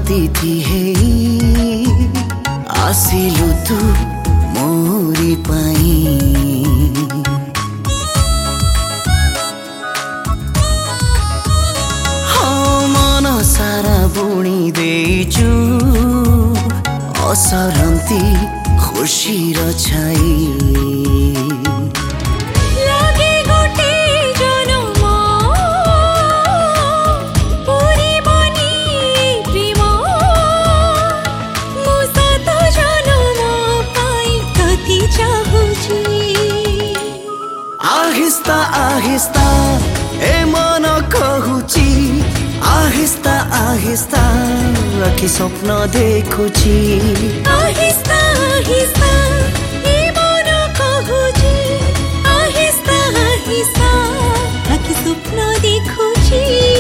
अतिथि हे आसिलु तू मोरी पाई मन सारा बुणी देचु असरन्ती खुशी र छाई आहिस्ता आहिस्ता ए मन कहुची आहिस्ता आहिस्ता आखि स्वप्न देखुची आहिस्ता आहिस्ता ए मन कहुची आहिस्ता आहिस्ता आखि स्वप्न देखुची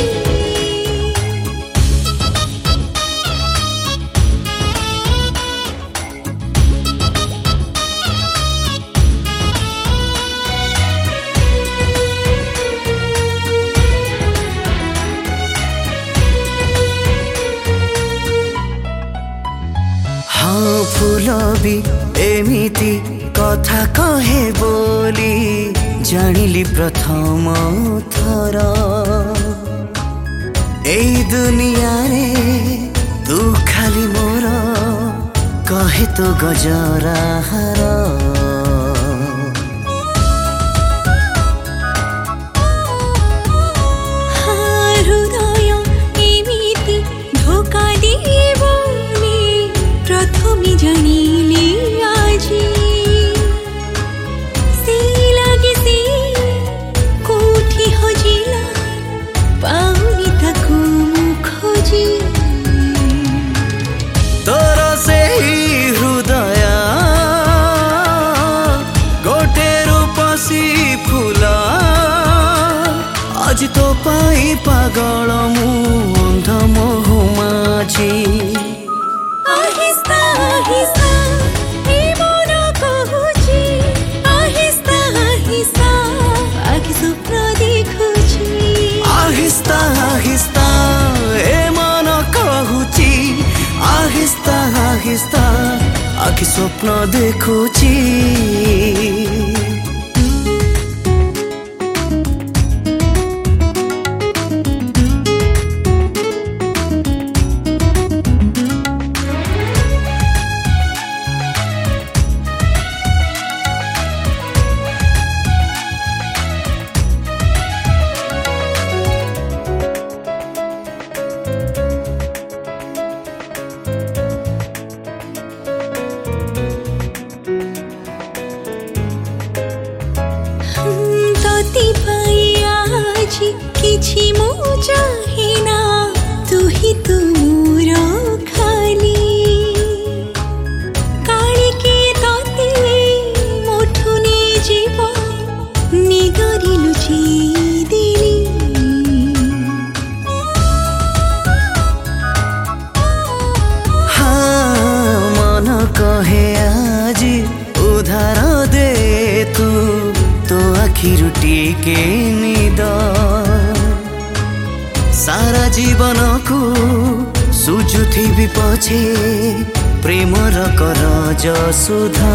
फूल भी एमिति कथा कहे बोली जानिली प्रथम थर एई दुनिया रे तू खाली मोर कहे तो गजरा हार हृदय एमिति धोका देबो प्रथमी जानिली आजी से लागे से कोठी हजिला पाउनी ताकू खोजी तोर से हृदय गोटे रूपसी फूला आज तो पाई पागल मु अंध मोह माझी आहिस्ता आहिस्ता ए मन कहुची आहिस्ता आहिस्ता आखि स्वप्न देखुची आहिस्ता आहिस्ता ए मन कहुची आहिस्ता आहिस्ता आखि स्वप्न देखुची किछि मो चाहेना तू ही तू मोर खाली काली के तोते मोठुनी जीव निगरी लुची दिली हाँ मन कहे आज उधार दे तू तो आखिर टिके निद सारा जीवन को सुझुथिबी पछे प्रेमर करज सुधा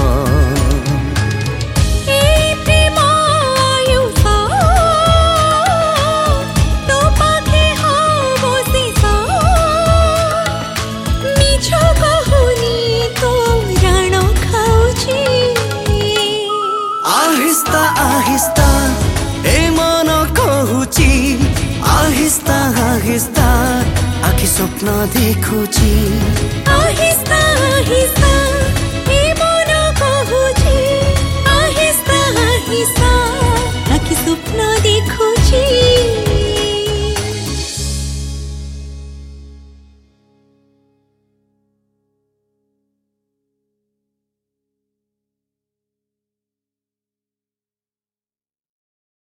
आहिस्ता आहिस्ता ए मन कहुची आहिस्ता आहिस्ता आखि स्वप्न देखुची आहिस्ता आहिस्ता ए मन कहुची आहिस्ता आहिस्ता आखि स्वप्न देखुची।